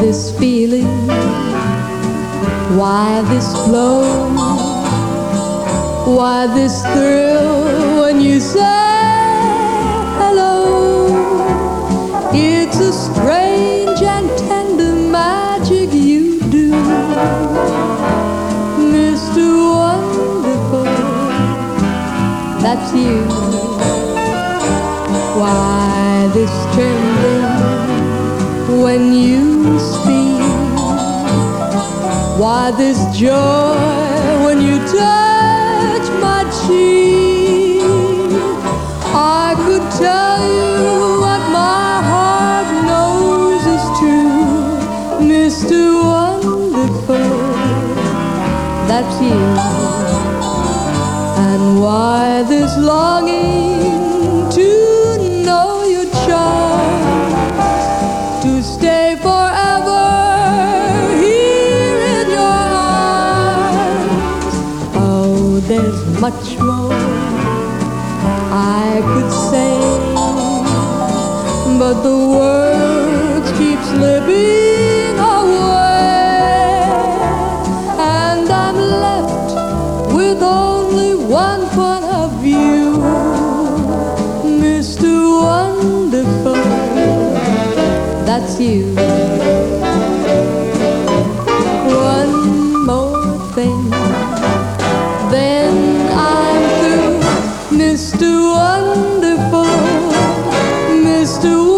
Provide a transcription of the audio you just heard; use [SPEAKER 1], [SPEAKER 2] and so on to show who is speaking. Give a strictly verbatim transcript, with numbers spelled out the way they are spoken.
[SPEAKER 1] this feeling? Why this flow? Why this thrill when you say hello? It's a strange and tender magic you do, Mister Wonderful, that's you. Why this trembling when you speak? Why this joy when you touch my cheek? I could tell you what my heart knows is true, Mister Wonderful, that's you. And why this longing to know your charm, to stay forever here in your arms? Oh, there's much more I could say, but the words keep slipping away, and I'm left with only one point of view, Mister Wonderful, that's you. One more thing, then I'm through, Mister Wonderful, Mister